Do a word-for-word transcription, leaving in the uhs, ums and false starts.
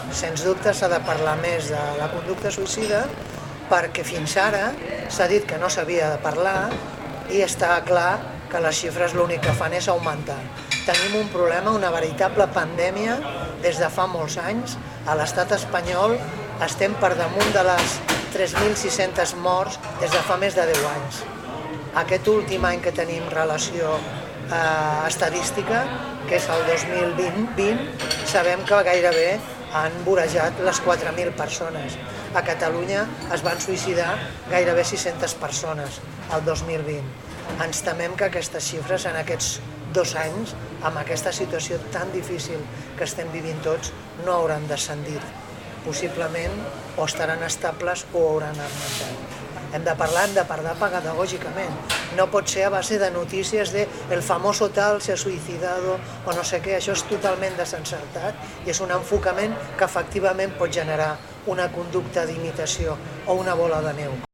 Sens dubte s'ha de parlar més de la conducta suïcida perquè fins ara s'ha dit que no s'havia de parlar i està clar que les xifres l'únic que fan és augmentar. Tenim un problema, una veritable pandèmia des de fa molts anys. A l'estat espanyol estem per damunt de les tres mil sis-centes morts des de fa més de deu anys. Aquest últim any que tenim relació eh, estadística, que és el dos mil vint, sabem que gairebé han vorejat les quatre mil persones. A Catalunya es van suïcidar gairebé sis-centes persones el dos mil vint. Ens temem que aquestes xifres en aquests dos anys, amb aquesta situació tan difícil que estem vivint tots, no hauran descendit. Possiblement o estaran estables o hauran augmentat. Hem de parlar, hem de parlar pedagògicament. No pot ser a base de notícies de el famoso tal se ha suïcidado o no sé què. Això és totalment desencertat i és un enfocament que efectivament pot generar una conducta d'imitació o una bola de neu.